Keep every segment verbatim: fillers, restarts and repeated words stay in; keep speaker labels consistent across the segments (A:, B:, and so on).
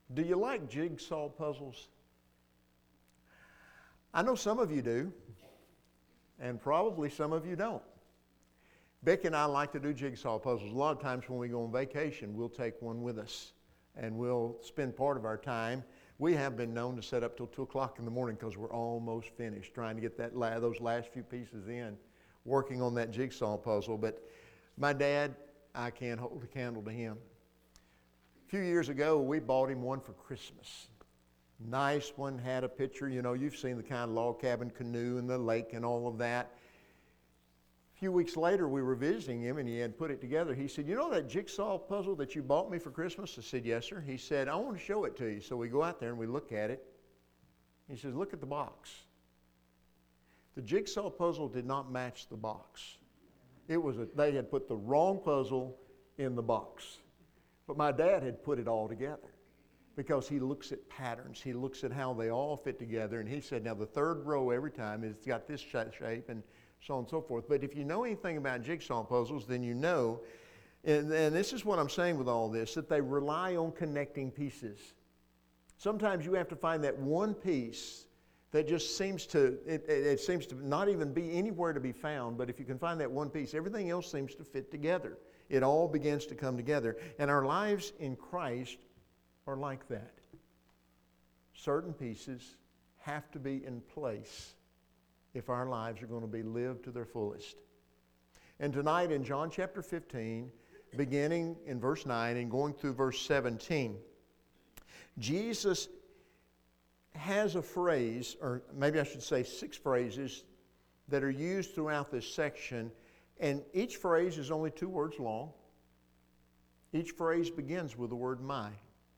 A: Do you like jigsaw puzzles? I know some of you do, and probably some of you don't. Becky and I like to do jigsaw puzzles. A lot of times when we go on vacation, we'll take one with us, and we'll spend part of our time. We have been known to set up till two o'clock in the morning because we're almost finished trying to get that la- those last few pieces in, working on that jigsaw puzzle. But my dad, I can't hold a candle to him. A few years ago, we bought him one for Christmas. Nice one, had a picture. You know, you've seen the kind of log cabin canoe and the lake and all of that. A few weeks later, we were visiting him, and he had put it together. He said, you know that jigsaw puzzle that you bought me for Christmas? I said, yes, sir. He said, I want to show it to you. So we go out there and we look at it. He says, look at the box. The jigsaw puzzle did not match the box. It was a, they had put the wrong puzzle in the box. But my dad had put it all together because he looks at patterns. He looks at how they all fit together. And he said, now the third row every time it's got this shape and so on and so forth. But if you know anything about jigsaw puzzles, then you know, and, and this is what I'm saying with all this, that they rely on connecting pieces. Sometimes you have to find that one piece that just seems to, it, it, it seems to not even be anywhere to be found, but if you can find that one piece, everything else seems to fit together. It all begins to come together. And our lives in Christ are like that. Certain pieces have to be in place if our lives are going to be lived to their fullest. And tonight in John chapter fifteen, beginning in verse nine and going through verse seventeen, Jesus has a phrase, or maybe I should say six phrases, that are used throughout this section. And each phrase is only two words long. Each phrase begins with the word my.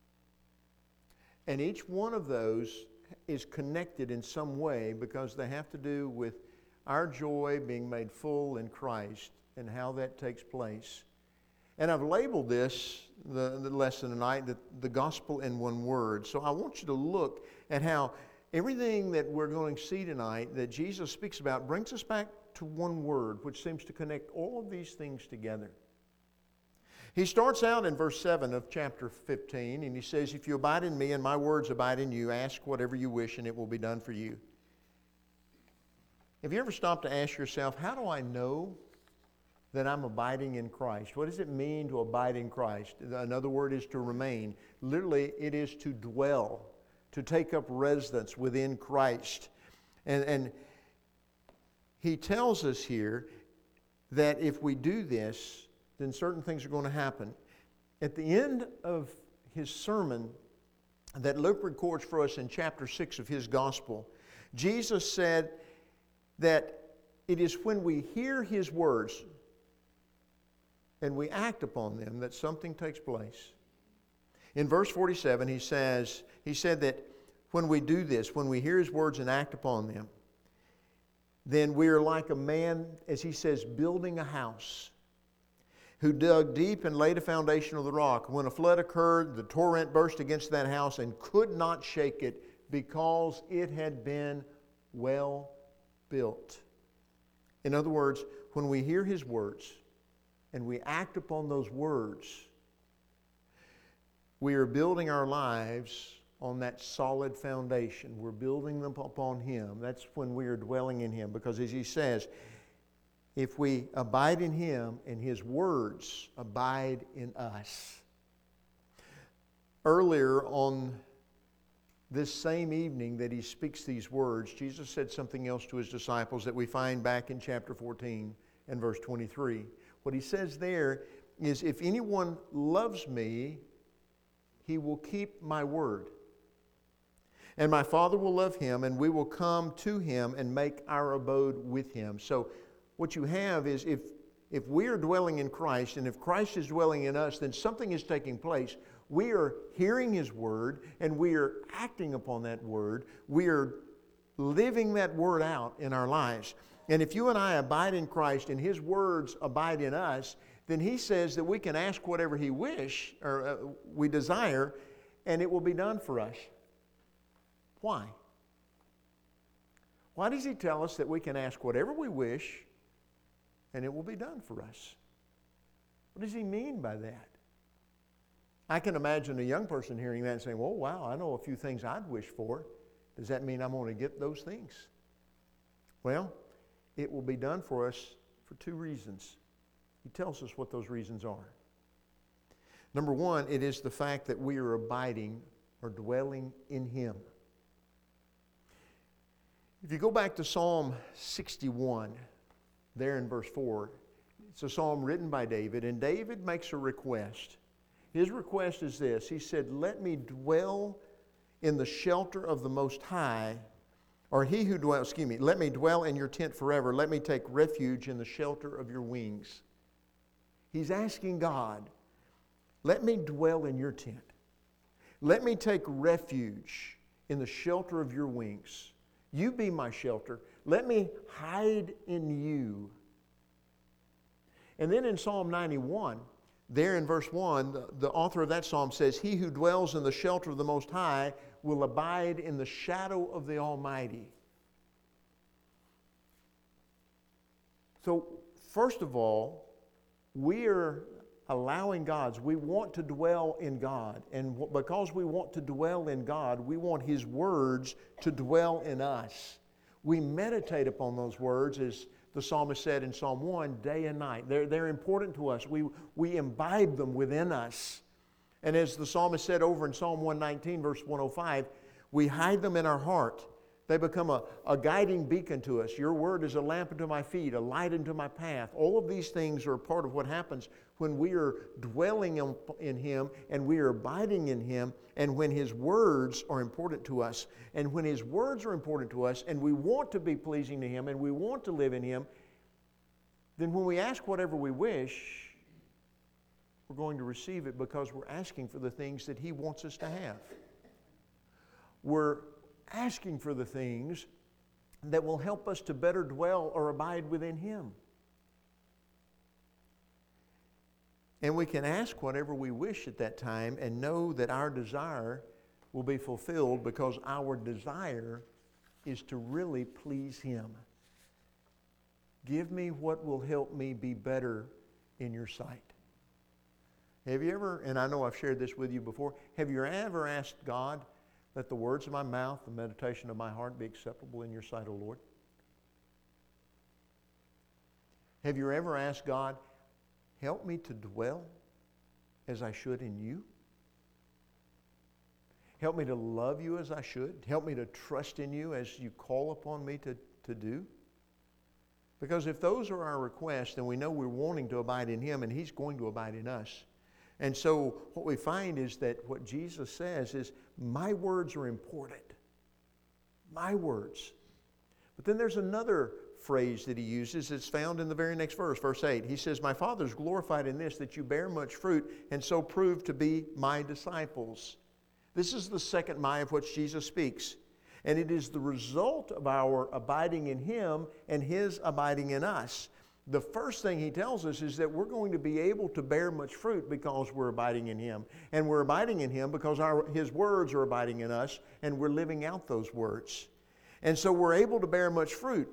A: And each one of those is connected in some way because they have to do with our joy being made full in Christ and how that takes place. And I've labeled this, the, the lesson tonight, the, the gospel in one word. So I want you to look at how everything that we're going to see tonight that Jesus speaks about brings us back to one word, which seems to connect all of these things together. He starts out in verse seven of chapter fifteen, and he says, if you abide in me and my words abide in you, ask whatever you wish and it will be done for you. Have you ever stopped to ask yourself, how do I know that I'm abiding in Christ? What does it mean to abide in Christ? Another word is to remain. Literally, it is to dwell, to take up residence within Christ. And, and he tells us here that if we do this, then certain things are going to happen. At the end of his sermon that Luke records for us in chapter six of his gospel, Jesus said that it is when we hear his words and we act upon them that something takes place. In verse forty-seven, he says, he said that when we do this, when we hear his words and act upon them, then we are like a man, as he says, building a house, who dug deep and laid a foundation of the rock. When a flood occurred, the torrent burst against that house and could not shake it because it had been well built. In other words, when we hear his words and we act upon those words, we are building our lives on that solid foundation. We're building them upon him. That's when we are dwelling in him. Because as he says, if we abide in him and his words abide in us. Earlier on this same evening that he speaks these words, Jesus said something else to his disciples that we find back in chapter fourteen and verse twenty-three. What he says there is, if anyone loves me, he will keep my word. And my Father will love him, and we will come to him and make our abode with him. So what you have is if, if we are dwelling in Christ, and if Christ is dwelling in us, then something is taking place. We are hearing his word, and we are acting upon that word. We are living that word out in our lives. And if you and I abide in Christ and his words abide in us, then he says that we can ask whatever he wish or uh, we desire, and it will be done for us. Why? Why does he tell us that we can ask whatever we wish and it will be done for us? What does he mean by that? I can imagine a young person hearing that and saying, well, wow, I know a few things I'd wish for. Does that mean I'm going to get those things? Well, it will be done for us for two reasons. He tells us what those reasons are. Number one, it is the fact that we are abiding or dwelling in Him. If you go back to Psalm sixty-one, there in verse four, it's a psalm written by David, and David makes a request. His request is this. He said, let me dwell in the shelter of the Most High, or he who dwells, excuse me, let me dwell in your tent forever. Let me take refuge in the shelter of your wings. He's asking God, let me dwell in your tent. Let me take refuge in the shelter of your wings. You be my shelter. Let me hide in you. And then in Psalm ninety-one, there in verse one, the, the author of that psalm says, he who dwells in the shelter of the Most High will abide in the shadow of the Almighty. So, first of all, we are allowing God's. We want to dwell in God. And because we want to dwell in God, we want His words to dwell in us. We meditate upon those words, as the psalmist said in Psalm one, day and night. They're, they're important to us. We, we imbibe them within us. And as the psalmist said over in Psalm one nineteen, verse one oh five, we hide them in our heart. They become a, a guiding beacon to us. Your word is a lamp unto my feet, a light unto my path. All of these things are a part of what happens when we are dwelling in, in Him and we are abiding in Him, and when His words are important to us. And when His words are important to us and we want to be pleasing to Him and we want to live in Him, then when we ask whatever we wish, we're going to receive it because we're asking for the things that He wants us to have. We're asking for the things that will help us to better dwell or abide within Him. And we can ask whatever we wish at that time and know that our desire will be fulfilled because our desire is to really please Him. Give me what will help me be better in your sight. Have you ever, and I know I've shared this with you before, have you ever asked God, let the words of my mouth, the meditation of my heart be acceptable in your sight, O Lord? Have you ever asked God, help me to dwell as I should in you? Help me to love you as I should? Help me to trust in you as you call upon me to, to do? Because if those are our requests, then we know we're wanting to abide in Him and He's going to abide in us. And so what we find is that what Jesus says is, my words are important. My words. But then there's another phrase that He uses. It's found in the very next verse, verse eight. He says, my Father is glorified in this, that you bear much fruit and so prove to be my disciples. This is the second my of which Jesus speaks. And it is the result of our abiding in Him and His abiding in us. The first thing He tells us is that we're going to be able to bear much fruit because we're abiding in Him. And we're abiding in Him because our, His words are abiding in us and we're living out those words. And so we're able to bear much fruit.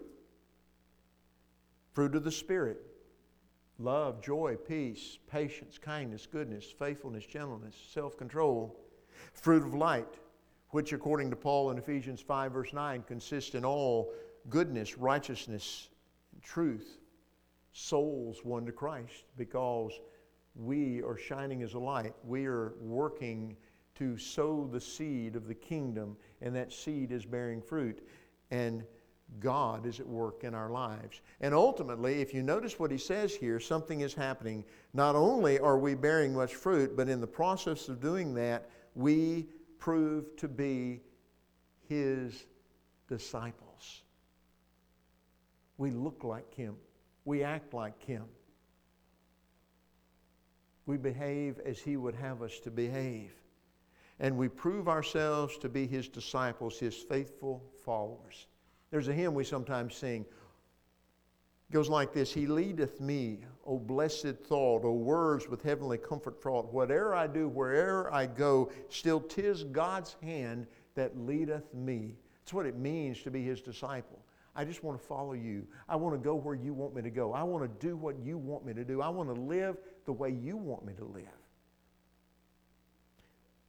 A: Fruit of the Spirit. Love, joy, peace, patience, kindness, goodness, faithfulness, gentleness, self-control. Fruit of light, which according to Paul in Ephesians five verse nine consists in all goodness, righteousness, and truth. Souls won to Christ because we are shining as a light. We are working to sow the seed of the kingdom, and that seed is bearing fruit. And God is at work in our lives. And ultimately, if you notice what he says here, something is happening. Not only are we bearing much fruit, but in the process of doing that, we prove to be His disciples. We look like Him. We act like Him. We behave as He would have us to behave. And we prove ourselves to be His disciples, His faithful followers. There's a hymn we sometimes sing. It goes like this. He leadeth me, O blessed thought, O words with heavenly comfort fraught. Whate'er I do, where'er I go, still 'tis God's hand that leadeth me. That's what it means to be His disciple. I just want to follow you. I want to go where you want me to go. I want to do what you want me to do. I want to live the way you want me to live.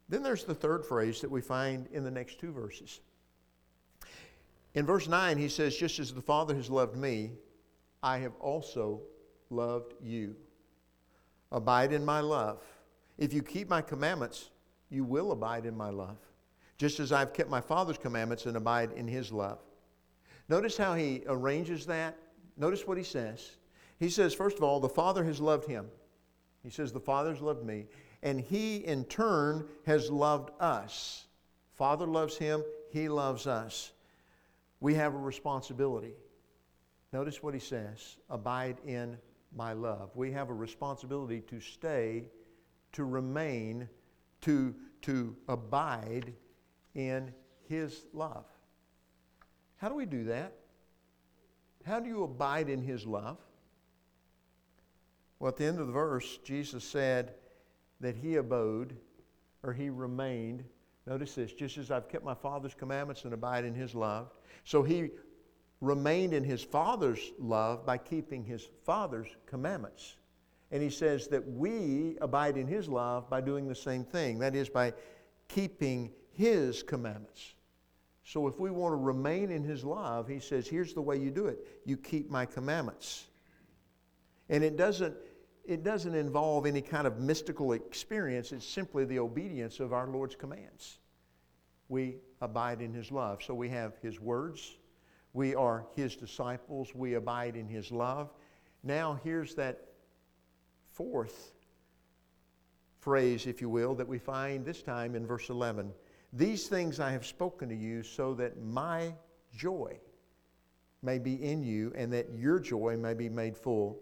A: Then there's the third phrase that we find in the next two verses. In verse nine, he says, just as the Father has loved me, I have also loved you. Abide in my love. If you keep my commandments, you will abide in my love, just as I've kept my Father's commandments and abide in his love. Notice how he arranges that. Notice what he says. He says, first of all, the Father has loved him. He says, the Father has loved me. And he, in turn, has loved us. Father loves him. He loves us. We have a responsibility. Notice what he says. Abide in my love. We have a responsibility to stay, to remain, to, to abide in his love. How do we do that? How do you abide in his love? Well, at the end of the verse, Jesus said that he abode, or he remained. Notice this, just as I've kept my Father's commandments and abide in his love. So he remained in his Father's love by keeping his Father's commandments. And he says that we abide in his love by doing the same thing. That is, by keeping his commandments. So if we want to remain in his love, he says, here's the way you do it. You keep my commandments. And it doesn't, it doesn't involve any kind of mystical experience. It's simply the obedience of our Lord's commands. We abide in his love. So we have his words. We are his disciples. We abide in his love. Now here's that fourth phrase, if you will, that we find this time in verse eleven. These things I have spoken to you so that my joy may be in you and that your joy may be made full.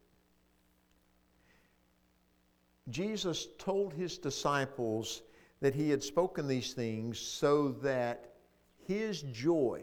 A: Jesus told his disciples that he had spoken these things so that his joy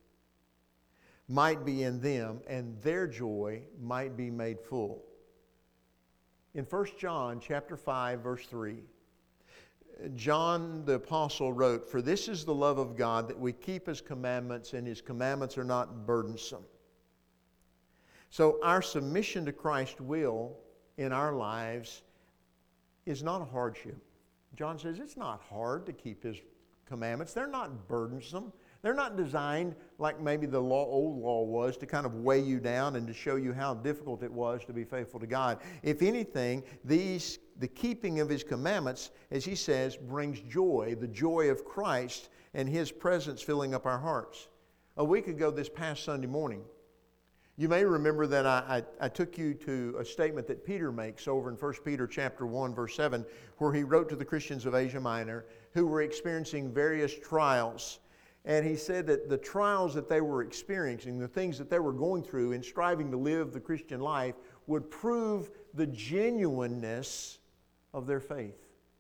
A: might be in them and their joy might be made full. In First John chapter five, verse three, John the Apostle wrote, "For this is the love of God, that we keep his commandments, and his commandments are not burdensome." So our submission to Christ's will in our lives is not a hardship. John says it's not hard to keep his commandments. They're not burdensome. They're not designed like maybe the law, old law was, to kind of weigh you down and to show you how difficult it was to be faithful to God. If anything, these, the keeping of his commandments, as he says, brings joy, the joy of Christ and his presence filling up our hearts. A week ago this past Sunday morning, you may remember that I, I, I took you to a statement that Peter makes over in First Peter chapter one, verse seven, where he wrote to the Christians of Asia Minor who were experiencing various trials. And he said that the trials that they were experiencing, the things that they were going through in striving to live the Christian life, would prove the genuineness of their faith.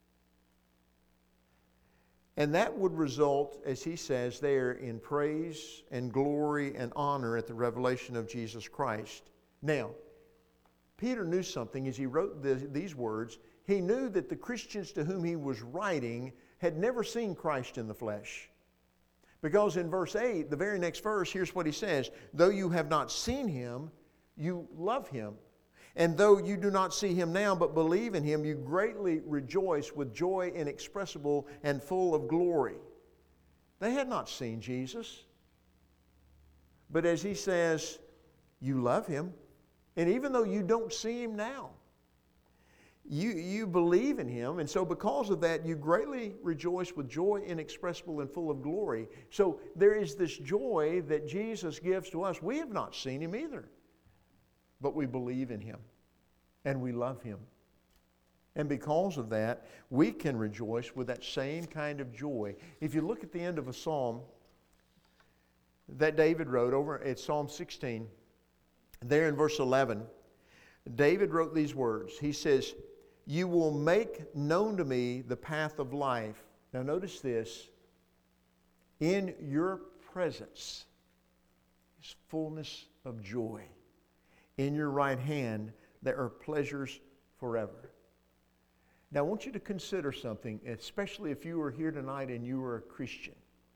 A: And that would result, as he says there, in praise and glory and honor at the revelation of Jesus Christ. Now, Peter knew something as he wrote the, these words. He knew that the Christians to whom he was writing had never seen Christ in the flesh. Because in verse eight, the very next verse, here's what he says. Though you have not seen him, you love him. And though you do not see him now, but believe in him, you greatly rejoice with joy inexpressible and full of glory. They had not seen Jesus. But as he says, you love him. And even though you don't see him now, You, you believe in him, and so because of that, you greatly rejoice with joy inexpressible and full of glory. So there is this joy that Jesus gives to us. We have not seen him either, but we believe in him, and we love him. And because of that, we can rejoice with that same kind of joy. If you look at the end of a psalm that David wrote over at Psalm sixteen, there in verse eleven, David wrote these words. He says, "You will make known to me the path of life." Now notice this. "In your presence is fullness of joy. In your right hand there are pleasures forever." Now I want you to consider something, especially if you are here tonight and you are a Christian.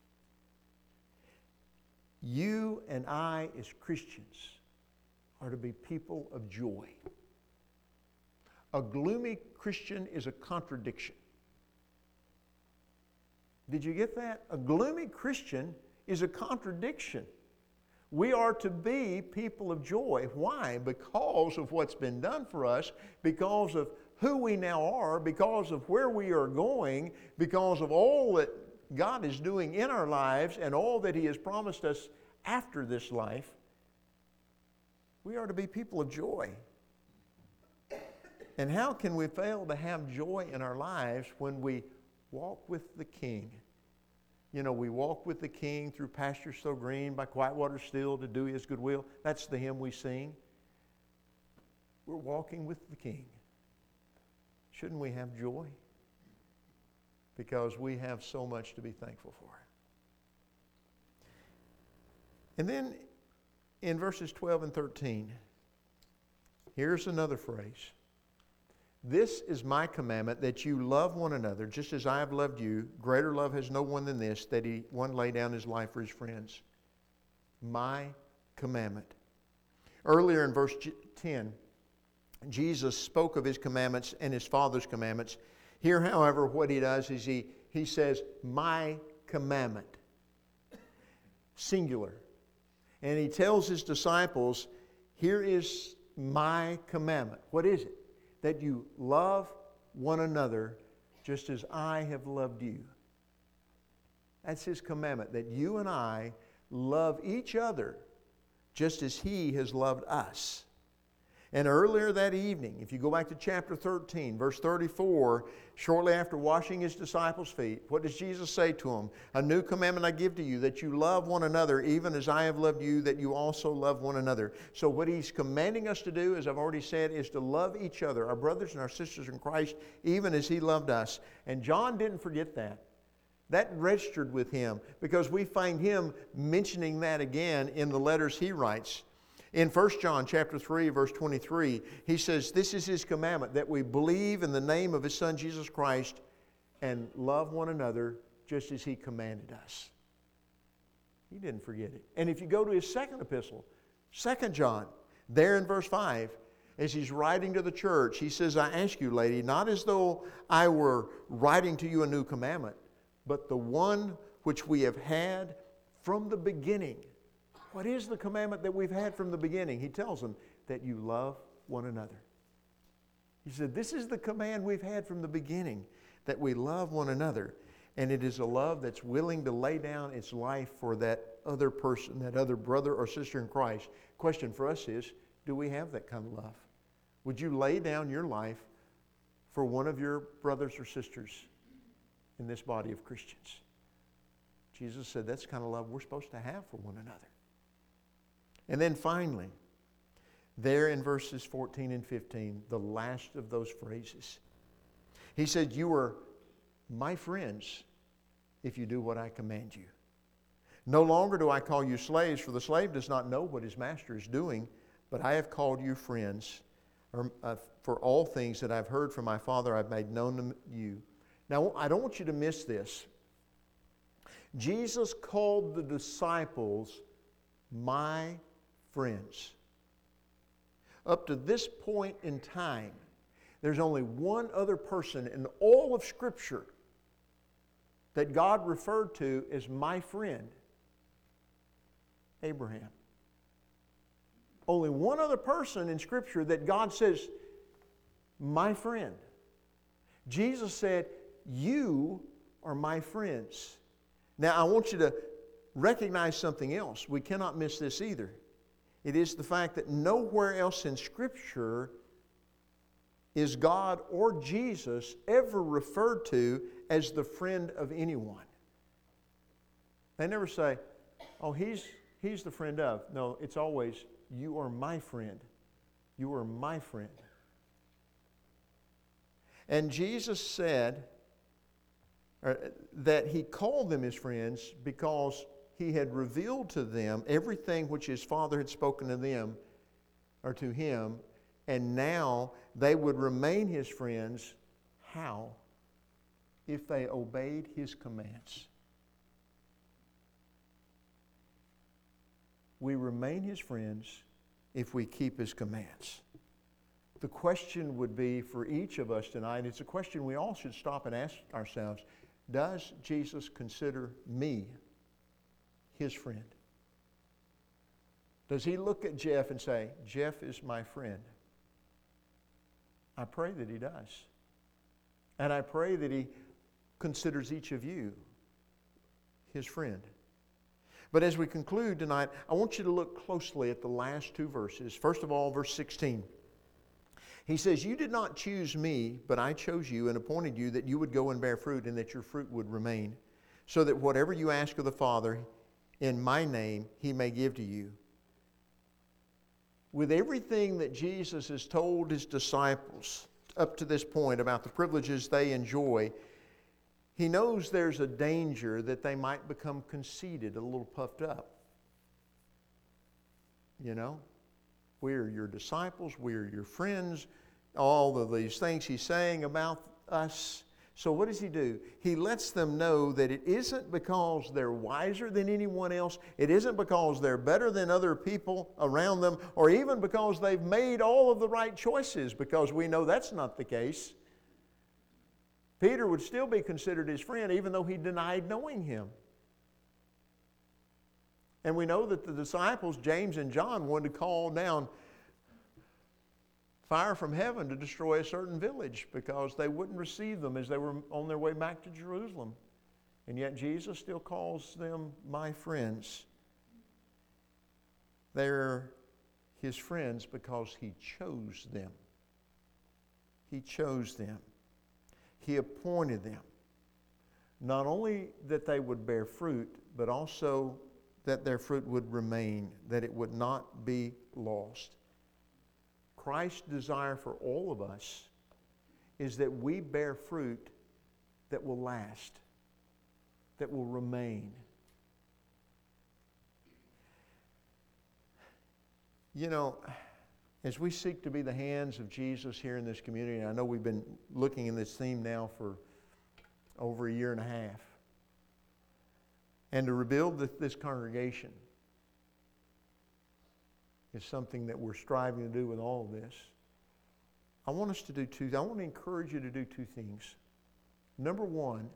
A: You and I as Christians are to be people of joy. A gloomy Christian is a contradiction. Did you get that? A gloomy Christian is a contradiction. We are to be people of joy. Why? Because of what's been done for us, because of who we now are, because of where we are going, because of all that God is doing in our lives and all that He has promised us after this life. We are to be people of joy. And how can we fail to have joy in our lives when we walk with the King? You know, we walk with the King through pastures so green, by quiet waters still, to do His good will. That's the hymn we sing. We're walking with the King. Shouldn't we have joy? Because we have so much to be thankful for. And then in verses twelve and thirteen, here's another phrase. This is my commandment, that you love one another, just as I have loved you. Greater love has no one than this, that he one lay down his life for his friends. My commandment. Earlier in verse ten, Jesus spoke of His commandments and His Father's commandments. Here, however, what He does is He, he says, my commandment. Singular. And He tells His disciples, here is my commandment. What is it? That you love one another just as I have loved you. That's His commandment, that you and I love each other just as He has loved us. And earlier that evening, if you go back to chapter thirteen, verse thirty-four, shortly after washing His disciples' feet, what does Jesus say to them? A new commandment I give to you, that you love one another, even as I have loved you, that you also love one another. So what He's commanding us to do, as I've already said, is to love each other, our brothers and our sisters in Christ, even as He loved us. And John didn't forget that. That registered with him, because we find him mentioning that again in the letters he writes. In First John chapter three, verse twenty-three, he says, this is His commandment, that we believe in the name of His Son Jesus Christ and love one another just as He commanded us. He didn't forget it. And if you go to his second epistle, Second John, there in verse five, as he's writing to the church, he says, I ask you, lady, not as though I were writing to you a new commandment, but the one which we have had from the beginning. What is the commandment that we've had from the beginning? He tells them that you love one another. He said, this is the command we've had from the beginning, that we love one another. And it is a love that's willing to lay down its life for that other person, that other brother or sister in Christ. Question for us is, do we have that kind of love? Would you lay down your life for one of your brothers or sisters in this body of Christians? Jesus said that's the kind of love we're supposed to have for one another. And then finally, there in verses fourteen and fifteen, the last of those phrases, He said, you are my friends if you do what I command you. No longer do I call you slaves, for the slave does not know what his master is doing, but I have called you friends. Or, uh, for all things that I've heard from my Father, I've made known to you. Now, I don't want you to miss this. Jesus called the disciples my friends. Up to this point in time, there's only one other person in all of Scripture that God referred to as my friend: Abraham. Only one other person in Scripture that God says, my friend. Jesus said, you are my friends. Now, I want you to recognize something else. We cannot miss this either. It is the fact that nowhere else in Scripture is God or Jesus ever referred to as the friend of anyone. They never say, oh, he's, he's the friend of. No, it's always, you are my friend. You are my friend. And Jesus said that He called them His friends because He had revealed to them everything which His Father had spoken to them or to Him, and now they would remain His friends. How? If they obeyed His commands. We remain His friends if we keep His commands. The question would be for each of us tonight, it's a question we all should stop and ask ourselves, Does Jesus consider me his friend? Does he look at Jeff and say, Jeff is my friend? I pray that he does. And I pray that he considers each of you his friend. But as we conclude tonight, I want you to look closely at the last two verses. First of all, verse sixteen. He says, you did not choose me, but I chose you and appointed you that you would go and bear fruit and that your fruit would remain, so that whatever you ask of the Father in my name, he may give to you. With everything that Jesus has told his disciples up to this point about the privileges they enjoy, he knows there's a danger that they might become conceited, a little puffed up. You know? We're your disciples, we're your friends, all of these things he's saying about us. So what does he do? He lets them know that it isn't because they're wiser than anyone else. It isn't because they're better than other people around them, or even because they've made all of the right choices, because we know that's not the case. Peter would still be considered his friend even though he denied knowing him. And we know that the disciples, James and John, wanted to call down fire from heaven to destroy a certain village because they wouldn't receive them as they were on their way back to Jerusalem. And yet Jesus still calls them my friends. They're his friends because he chose them. He chose them. He appointed them. Not only that they would bear fruit, but also that their fruit would remain, that it would not be lost. Christ's desire for all of us is that we bear fruit that will last, that will remain. You know, as we seek to be the hands of Jesus here in this community, and I know we've been looking in this theme now for over a year and a half, and to rebuild this congregation is something that we're striving to do with all of this. I want us to do two, I want to encourage you to do two things. Number one,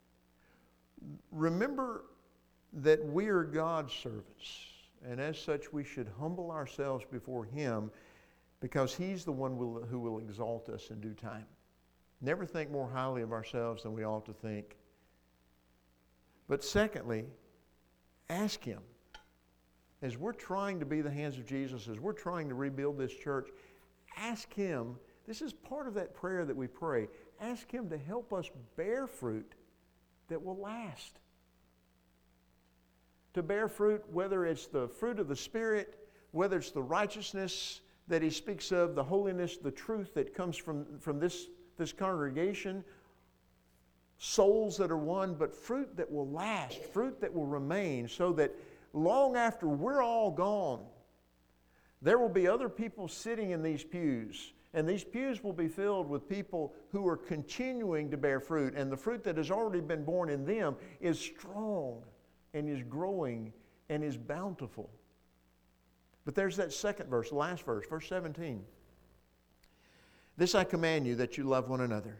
A: remember that we are God's servants, and as such we should humble ourselves before him because he's the one will, who will exalt us in due time. Never think more highly of ourselves than we ought to think. But secondly, ask him. As we're trying to be the hands of Jesus, as we're trying to rebuild this church, ask him, this is part of that prayer that we pray, ask him to help us bear fruit that will last. To bear fruit, whether it's the fruit of the Spirit, whether it's the righteousness that he speaks of, the holiness, the truth that comes from, from this, this congregation, souls that are won, but fruit that will last, fruit that will remain, so that long after we're all gone, there will be other people sitting in these pews, and these pews will be filled with people who are continuing to bear fruit, and the fruit that has already been born in them is strong and is growing and is bountiful. But there's that second verse, the last verse, verse seventeen. This I command you, that you love one another.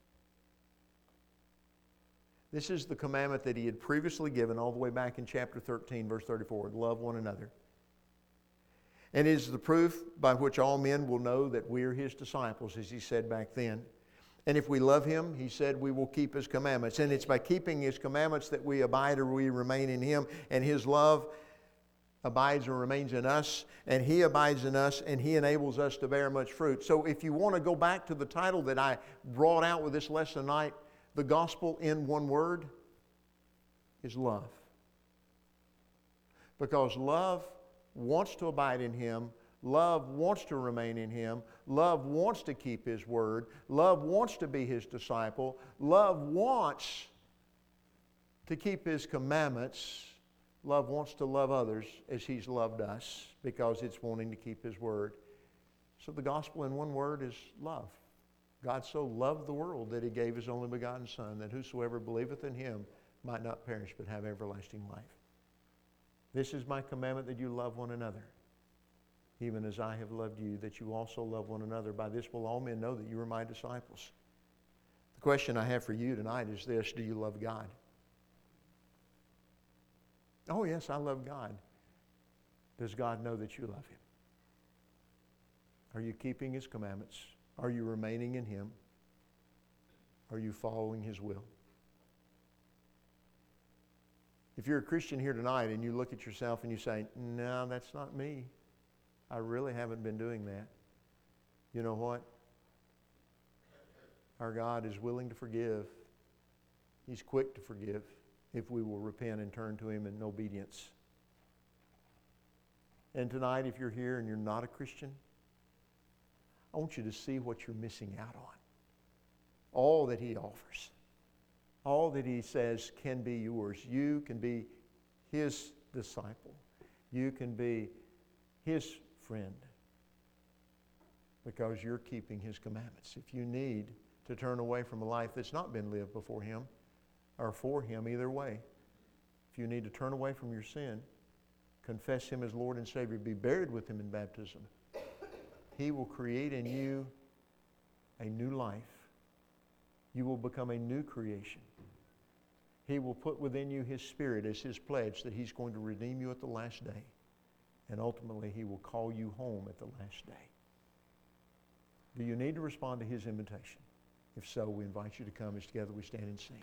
A: This is the commandment that he had previously given all the way back in chapter thirteen, verse thirty-four. Love one another. And it is the proof by which all men will know that we are his disciples, as he said back then. And if we love him, he said, we will keep his commandments. And it's by keeping his commandments that we abide or we remain in him. And his love abides or remains in us. And he abides in us, and he enables us to bear much fruit. So if you want to go back to the title that I brought out with this lesson tonight, the gospel in one word is love. Because love wants to abide in him. Love wants to remain in him. Love wants to keep his word. Love wants to be his disciple. Love wants to keep his commandments. Love wants to love others as he's loved us because it's wanting to keep his word. So the gospel in one word is love. God so loved the world that he gave his only begotten Son, that whosoever believeth in him might not perish but have everlasting life. This is my commandment, that you love one another, even as I have loved you, that you also love one another. By this will all men know that you are my disciples. The question I have for you tonight is this: do you love God? Oh, yes, I love God. Does God know that you love Him? Are you keeping His commandments? Are you remaining in Him? Are you following His will? If you're a Christian here tonight and you look at yourself and you say, no, that's not me. I really haven't been doing that. You know what? Our God is willing to forgive. He's quick to forgive if we will repent and turn to Him in obedience. And tonight, if you're here and you're not a Christian, I want you to see what you're missing out on. All that He offers. All that He says can be yours. You can be His disciple. You can be His friend because you're keeping His commandments. If you need to turn away from a life that's not been lived before Him or for Him, either way, if you need to turn away from your sin, confess Him as Lord and Savior, be buried with Him in baptism, He will create in you a new life. You will become a new creation. He will put within you His Spirit as His pledge that He's going to redeem you at the last day. And ultimately, He will call you home at the last day. Do you need to respond to His invitation? If so, we invite you to come as together we stand and sing.